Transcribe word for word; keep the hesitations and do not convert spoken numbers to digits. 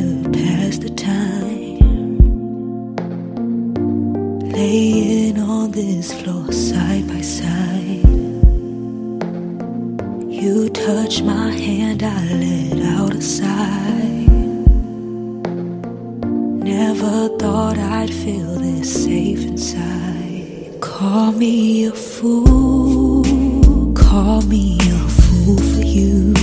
together past the time, laying on this floor side by side. You touch my hand, I let out a sigh. Never thought I'd feel this safe inside. Call me a fool, call me a fool for you.